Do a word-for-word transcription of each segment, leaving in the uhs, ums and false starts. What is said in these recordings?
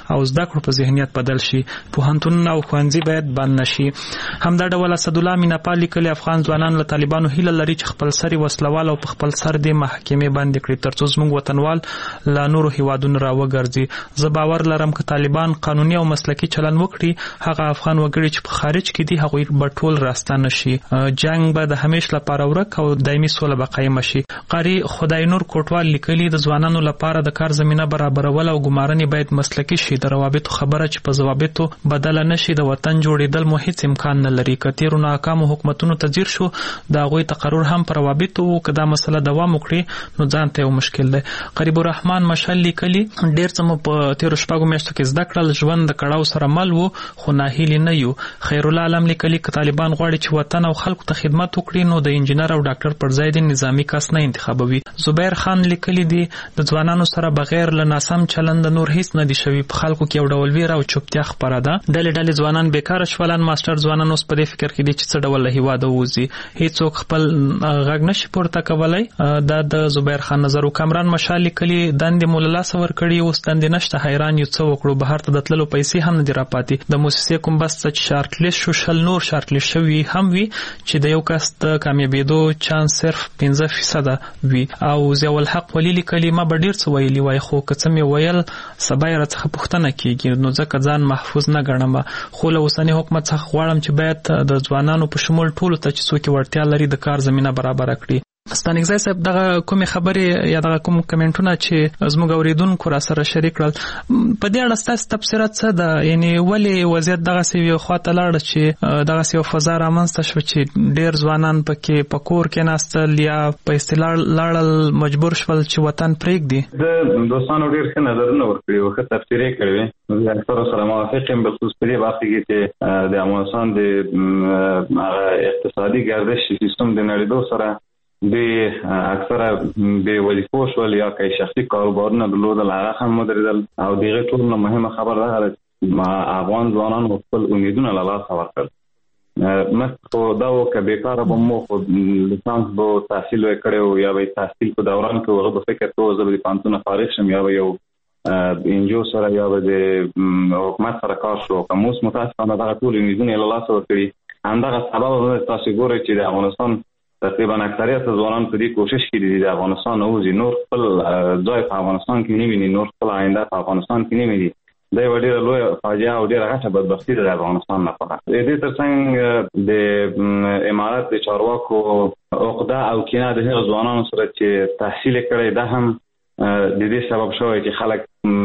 او زده کړو په ذهنیت بدل شي. پوهنتونونه او ښوونځي باید بند نشي. همدا ډول اسدالله میناپال لیکلي افغان ځوانان له طالبانو هیله لري چې خپل سری وسلوال او په خپل سر د محکمې باندې کړي ترڅو زموږ وطنوال له نورو هیوادونو راوګرځي. زه باور لرم که طالبان قانوني او مسلکي چلن وکړي هغه افغان وګړي چې په خارج کې دي هغوی به ټول راستانه شي. جنگ به د همیش لپاره ورک او دایمي سوله به قایم شي. قاری خدای نور کوټوال لیکلي د ځوانانو لپاره د کار زمينه برابرول او ګمارنې باید مسلکي شي. د روابطو خبره چې په ضوابطو بدل نشي د وطن جوړېدل مو هیڅ امکان نه لري. کتیرو ناکامو حکومتونو تجیر شو د هغوی تقرر هم پر روابطو که دا مسله دوام وکړي نو ځان ته یو مشکل دی. قریب الرحمن مشال لیکلي ډېر څه مو په تیرو شپږو میاشتو کې زده کړل. ژوند د کړاو سره مل وو خو ناهیلي نه یو. خیرالله علم لیکلي که طالبان غواړي چې وطن او خلکو ته خدمت وکړي نو د انجینر او ډاکټر پر ځای د نظامی کس نه انتخابوي. زبیر خان لیکلي دي د ځوانانو سره بغیر له ناسم چلند نور هیڅ نه دي شوي. په خلکو کې یو ډول ویره او چوپتیا خپره ده. ډلې ډلې ځوانان بیکاره شولن. ماسټر ځوانان اوس په دې فکر کې دي چې څه ډول له هیواده ووځي. هیڅوک خپل غږ نشي پورته کولی. دا د زبیر خان نظر و. کامران مشال لیکلي دندې مو له لاسه ورکړي اوس دندې نشته حیران یو څه وکړو. بهر ته د تللو پیسې هم نه دي راپاتې. د موسسې کوم بس چې شارټ لیست شو شل نور شارټ لیست شوي هم وي چې د یو کس د کامیابېدو چانس صرف پنځه فیصده وي. او ضیاء الحق ولی لیکلي ما به ډېر څه ویلي وای خو که څه مې ویل سبا یې راڅخه پوښتنه کېږي نو ځکه ځان محفوظ نه ګڼم. خو له اوسني حکومت څخه غواړم چې باید د ځوانانو په شمول ټولو ته چې څوک وړتیا لري د کار زمینه برابره کړي. ستانکزی صاحب دغه کومې خبرې یا دغه کوم کمنټونه چې زموږ اوریدونکو را سره شریک کړل په دې اړه ستاسو تبصره څه ده؟ یعنی ولې وضعیت دغسې یو خواته لاړه چې دغسې یو فضا رامنځته شوه چې ډېر ځوانان پکې په کور کې ناستل یا په اصطلاح لاړل مجبور شول چې وطن پرېږدي؟ د دوستانو ډېر ښه نظرونه ورکړي او ښه تبصرې کړې وې. زه اکثرو سره موافق یم بخصوص په دې برخه کې چې د افغانستان د اقتصادي ګردش سیستم د نړېدو سره د اکثره به وظیفو شول یا که شخصي کاروبارونه درلودل هغه هم ودرېدل. او د هغې ټول نه مهمه خبره دا ده چې افغان ځوانانو خپل امیدونه له لاسه ورکړل. مخکې خو دا و که بېکاره به مو خو لیسانس به تحصیل به کړی و یا به تحصیل په دوران کې هغه به فکر کوو زه به د پوهنتونه فارغ شم یا به یو انجو سره یا به د حکومت سره کار شو. که اوس متاسفانه دغه ټول امیدونه یې له لاسه ورکړي. همدغه سبب تاسو ګورئ چې د افغانستان تقریبا اکثریت ځوانان په دې کوشش کې دي د افغانستان ووځي، نور خپل ځای په افغانستان کې نه ویني، نور خپل آینده په افغانستان کې نه ویني. دا یو ډېره لویه فاجعه او ډېره غټه بدبختي ده د افغانستان لپاره. د دې ترڅنګ د امارات د چارواکو عقده او کینه د هغو ځوانانو سره چې تحصیل کړی دا هم د دې سبب شوی چې خلک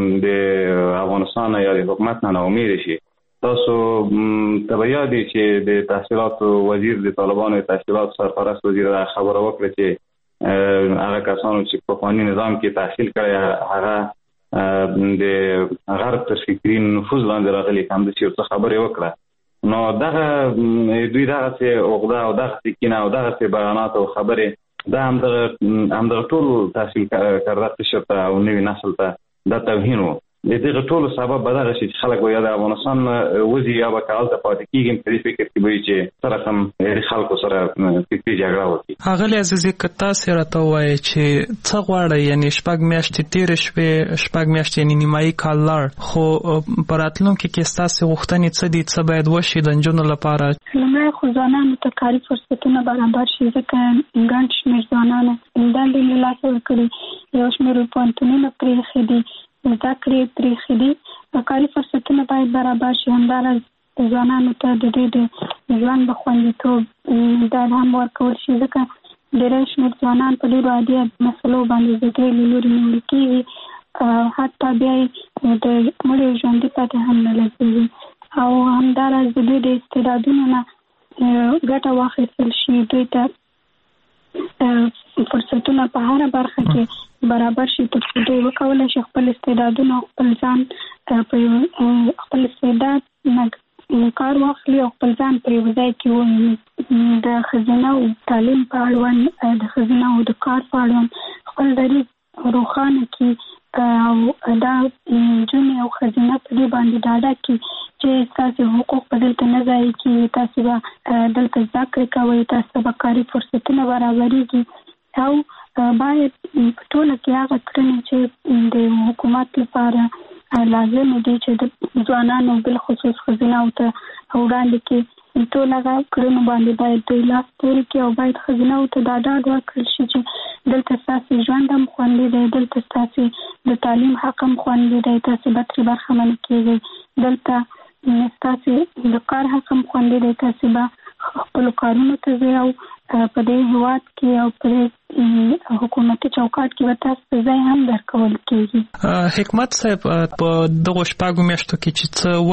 د افغانستان یا د حکومت نه ناامیده شي. تاسو ته یاد دي چې د تحصیلاتو وزیر د طالبانو تحصیلات سرپرست وزیر دا خبره وکړه چې هغه کسانو چې په پخواني نظام کې تحصیل کړی هغه د غرب تر فکري نفوذ لاندې راغلي، همداسې یو څه خبرې وکړه. نو دغه دوی دغسې عقده او دغسې کینه او دغسې بیانات او خبرې دا همدغه همدغه ټول تحصیل کرده قشر ته او نوي نسل ته دا توهین و. د دغه ټولو سبب به دغه شي چې خلک به یا د افغانستان وځي یا به که هلته پاتې کېږي. په دې فکر کې به وي چې سره سم د خلکو سره فکري جګړه وکړي. ښاغلی عزیزي که تاسې راته ووایئ چې څه غواړئ، یعنې شپږ میاشتې تېرې شوې، شپږ میاشتې یعنې نیمایي کال لاړ، خو په راتلونکي کې ستاسې غوښتنې څه دي، څه باید وشي د نجونو لپاره؟ لومړی خو ځوانانو ته کاري فرصتونه برابر شي، ځکه ګڼ شمېر ځوانانو دندې له لاسه ورکړي، یو شمېر پوهنتونونه پرېښي دي، زده کړې پرېښي دي. کاري فرصتونه باید برابر شي. همداراز ځوانانو ته د دې د ژوند د خوندیتوب ډاډ هم ورکول شي، ځکه ډېری شمېر ځوانان په ډېرو عادي مسلو باندې د دې له لورې نیول کېږي، حتی بیا یې د مړي ژوندي پاتې هم نه لګېږي. او همداراز د دوی د استعدادونو نه ګټه واخیستل شي، دوی ته فرصتونه په هره برخه کې برابر شي تر څو دوی وکولی شي خپل استعدادونه او خپل ځان په خپل استعداد نه کار واخلي او خپل ځان په یو ځای کې وویني. د ښځینه او تعلیم په اړوند، د ښځینه او د کار په اړوند خپل دریځ روښانه کړي او دا نجونې او ښځینه په دې باندې ډاډه کړي چې ستاسې حقوق په دلته نه ضایع کېږي، تاسې به دلته زده کړې کوئ، تاسې به کاري فرصتونه برابرېږي. او باید په ټوله کې هغه کړنې چې د حکومت لپاره لازم دي چې د ځوانانو بل خصوص خزینه او ته وړاندې کې ټول هغه کړنو باندې باید دوی لاس پورې کړي او باید خزینه او ته دا ډاډ ورکړل شي چې دلته ستاسې ژوند هم خوندي دی، دلته ستاسې د تعلیم حق هم خوندي دی، تاسې به ترې برخمن کېږئ، دلته ستاسې د کار حق هم خوندي دی، تاسې به خپلو کارونو ته ځئ او په دې هېواد کې او په حکومتي چوکاټ کې به تاسو ته ځای هم درکول کېږي. حکمت صاحب، په دغو شپږو میاشتو کې چې څه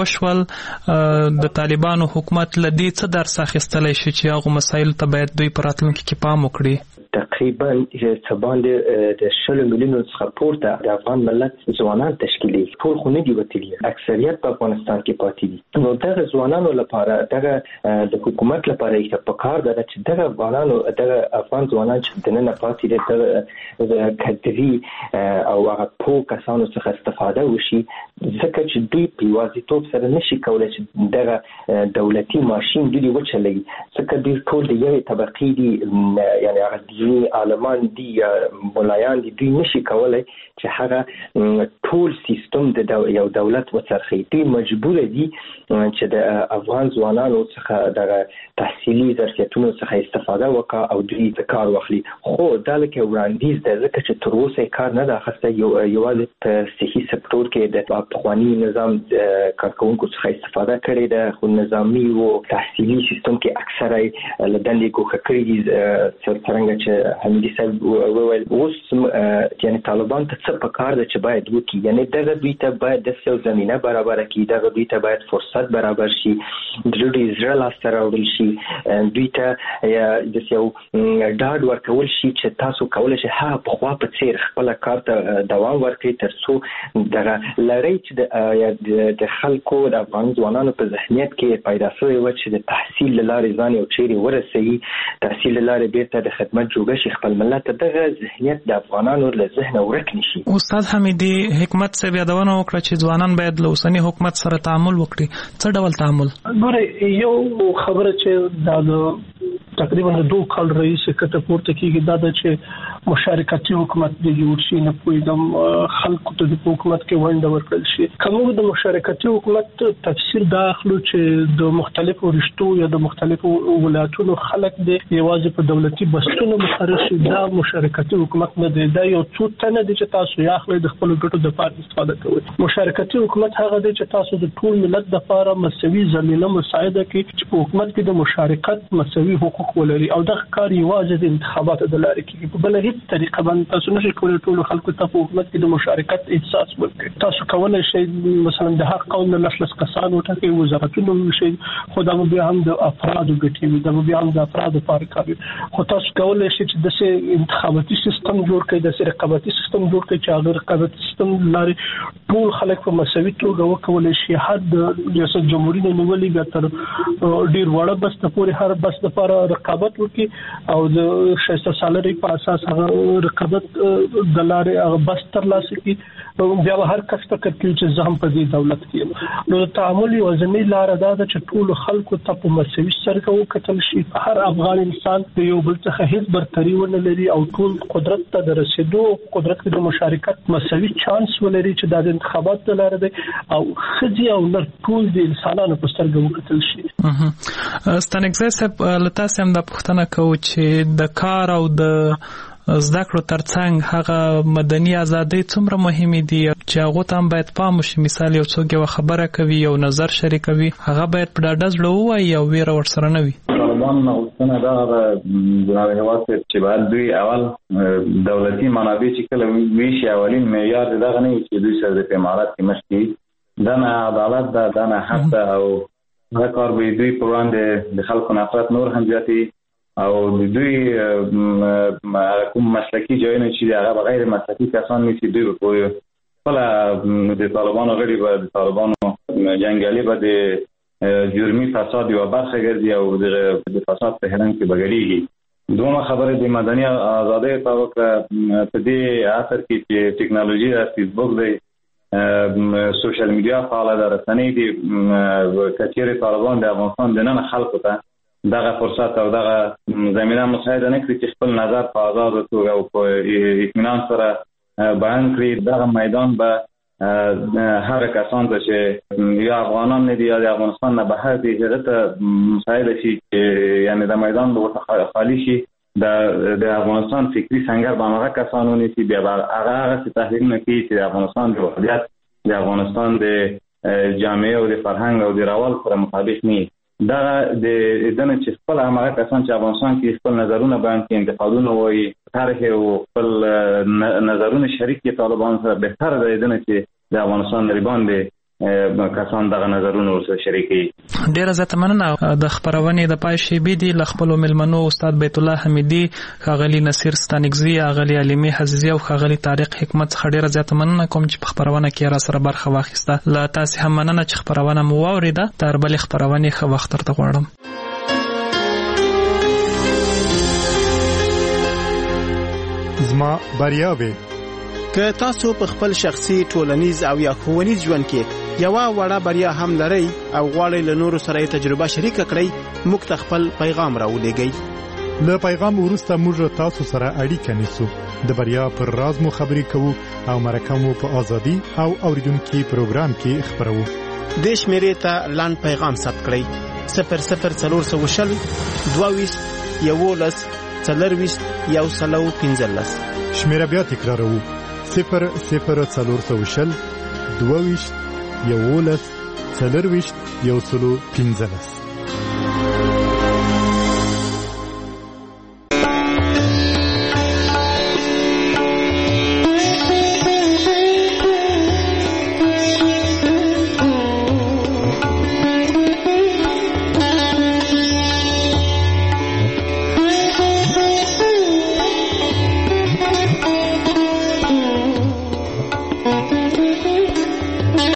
وشول، د طالبانو حکومت له دې څه درس اخیستلی شي چې هغو مسایلو ته باید دوی په راتلونکي کې پام وکړي؟ تقریبا څه باندې د شلو میلیونو څخه پورته د افغان ملت ځوانان تشکیلي، ټول خو نه دي وتلي، اکثریت په افغانستان کې پاتې دي. نو دغه ځوانانو لپاره دغه د حکومت لپاره یې په کار ده چې دغه افغانانو دغه افغان ځوانان چې دننه پاتې دي دغه کډري او هغه پوه کسانو څخه استفاده وشي، ځکه چې دوی په یوازیتوب سره نشي کولی چې دغه دولتي ماشین دوی وچلوي، ځکه دوی ټول د یوې طبقې دي، یعنې هغه دیني عالمان دي یا ملایان دي، دوی نشي کولی چې هغه ټول سیستم د یو دولت وڅرخي. دوی مجبور دي چې د افغان ځوانانو څخه دغه تحصیلي ظرفیتونو څخه استفاده وکړي او دوی د کار واخلي. خو دا لکه وړاندیز ده، ځکه چې تر اوسه کار نه ده اخیستی، یوازې په صحي سکتور کې د پخواني نظام کارکوونکو څخه استفاده کړې ده، خو نظامي او تحصیلي سیستم کې اکثره له دندې ګوښه کړي دي، څرنګه چې حمیدي صاحب وویل. اوس یعنې طالبان ته څه پکار ده چې باید وکړي، یعنې دغه دوی ته باید داسې یو زمینه برابره کړي، دغه دوی ته باید فرصت برابر شي، د دوی زړه لاسته راوړل شي، دوی ته داسې یو ډاډ ورکول شي چې تاسو کولی شئ هغه پخوا په څېر خپله کار ته دوام ورکړئ، تر څو دغه لړۍ چې د خلکو د افغان ځوانانو په ذهنیت کې پیدا شوې وه چې د تحصیل له لارې ځان یو چیرې ورسوي، تحصیل له لارې بیرته د خدمت جوړه شي خپل ملت ته، دغه ذهنیت د افغانانو له ذهنه ورک نشي. استاد حمیدي، حکمت صاحب یادونه وکړه چې ځوانان باید له اوسني حکومت سره تعامل وکړي. څه ډول تعامل؟ ګوره، یو خبره چې دا د تقریبا دوه کال رئیس کته پورته کیږي، دا د چې مشارکتي حکومت دی جوړ شي، نه پوهېږم خلکو ته د حکومت کې ونډه ورکړل شي. که موږ د مشارکتي حکومت تفسیر دا اخلو چې د مختلفو رشتو یا د مختلفو ولایتونو خلک دی یوازې په دولتي بستونو مقرر شي، دا مشارکتي حکومت نه دی، دا یو څو تنه دي چې تاسو یې اخلئ د خپلو ګټو دپاره استفاده کوئ. مشارکتي حکومت هغه دی چې تاسو د ټول ملت دپاره مساوي زمینه مساعده کړي چې په حکومت کې د مشارکت مساوي حقوق ولري، او دغه کار یوازې د انتخاباتو د لارې کېږي. په بله هېڅ طریقه باندې تاسو نشئ کولی ټولو خلکو ته په حکومت کې د مشارکت احساس ورکړئ. تاسو کولی شئ مثلا د هر قوم نه لس لس کسان وټاکئ، وزارتونه وویشئ، خو دا به بیا هم د افرادو ګټې وي، دا به بیا هم د افرادو لپاره کار وي. خو تاسو کولی شئ چې داسې انتخاباتي سیستم جوړ کړئ، داسې رقابتي سیستم جوړ کړئ چې هغه رقابتي سیستم له لارې ټول خلک په مساوي توګه وکولی شي. هر د ریاست جمهوري نه نیولې بیا تر ډېر واړه بسته پورې هر بس دپاره رقابت وکړي، او د ښایسته سالرۍ په اساس هغه رقابت د لارې هغه بس ترلاسه کړي، بیا به هر کس فکر کوي چې زه هم په دې دولت کې یم. نو د تعامل یوازینۍ لاره دا ده چې ټولو خلکو ته په مساوي سترګه وکتل شي، هر افغان انسان د یو بل څخه هیڅ برتري ونه لري، او ټول قدرت ته د رسېدو قدرت کې د مشارکت مساوي چانس ولري، چې دا د انتخاباتو د لارې دی، او ښځې او نر ټول د انسانانو په سترګه وکتل شي. ستانکزی صاحب، له تاسې هم دا پوښتنه کوو چې د کار او د زده کړو ترڅنګ هغه مدني ازادۍ څومره مهمې دي چې هغو ته هم باید پام وشي. مثال یو څوک یوه خبره کوي، یو نظر شریکوي، هغه باید په ډاډه زړه ووایي او ویره ورسره نه وي. طالبان غوښتنه دا ده جناب هیواد صاحب چې باید دوی اول دولتي منابع چې کله ویشي، اولین معیار دغه نه وي چې دوی سره د امارات کې مشکي، دا نه عدالت ده، دا نه حق ده، او دا کار به دوی په وړاندې د خلکو نفرت نور هم زیاتوي، او دوی کوم مسلکي ځایونه چې هغه به غیر مسلکي کسان نیسي، دوی به خپله د طالبانو غړي به د طالبانو جنګیالي به د جرمي فساد یوه برخه ګرځي او د فساد په هرم کې به ګډېږي. دومره خبرې د مدني ازادۍ په وکړه په دې عصر کې چې ټکنالوژي ده، فیسبوک دی، سوشل میډیا فعاله ده، رسنۍ دي، که چیرې طالبان د افغانستان دننه خلکو ته دغه فرصت او دغه زمینه مساعده نه کړي چې خپل نظر په آزاده توګه او په اطمینان سره بیان کړي، دغه میدان به هر کسان چې یا افغانان نه دي یا د افغانستان نه بهر دي هغه ته مساعده شي یعنی د میدان به خالی شي د د افغانستان فکری سنگر به هغه کسانونه چې بیا هغه هغه تحلیلونه کوي چې د افغانستان د وضعیت د افغانستان د جامعه او د فرهنګ او د راول سره مطابق نه دا د دنه چې خپل هغه کسان چې افغانستان کې خپل نظرونه بیان کوي انتقادونه وایي تاریخ او خپل نظرونه شریک کې طالبان سره بهتر دی دنه چې د افغانستان لري باندې کسان دغه نظرونه ورسره شریکي. ډیره زیاته مننه. د خبرونې د پای شیبې دی ل خپل ملمنو استاد بیت الله حمیدی، خاغلی نصیر ستانګزی، خاغلی علیمی حزیزی او خاغلی طارق حکمت څخه ډیره زیاته مننه کوم چې په خبرونه کې را سره برخه واخیسته. لا تاسو هم مننه چې خبرونه مو واوریده. تر بل خبرونه خو وخت ترته غواړم. زما بریاوي که تاسو په خپل شخصي ټولنیز او یا ښوونیز ژوند کې یو وړه بریا هم لرئ او غواړئ له نورو سره تجربه شریک کړئ، موږ ته خپل پیغام راولېږئ. له پیغام وروسته موږ تاسو سره اړیکه نیسو، د بریا پر راز مو خبرې کوو او مرکه مو په ازادي او اوریدونکو پروګرام کې خبرو. د شمیرې ته لاند پیغام ثبت کړئ: صفر صفر څلور سوه شل دوه ویشت یولس څلرویشت یو سلو پنځلس. شمیره بیا تکراروو: صفر صفر څلور سوه شل دوه ویشت یولس څلرویشت یو سلو پنځلس.